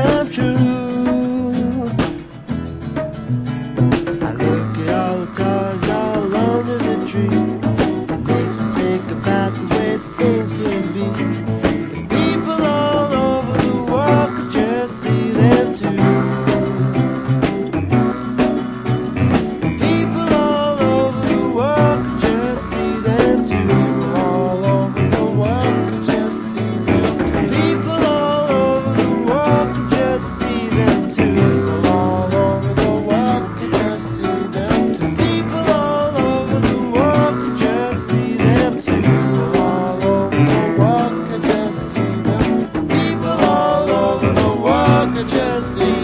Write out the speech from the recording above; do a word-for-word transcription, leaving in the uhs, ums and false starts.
come true. I look at all the cars all under the tree. It makes me think about the way things could be. If people all over the world could just see them too. If people all over the world could just see them too. All over the world could just see them too. People all over the world could just see them too. All over the world could just see them too. People all over the world could just see them too. All over the world could just see them. People all over the world could just see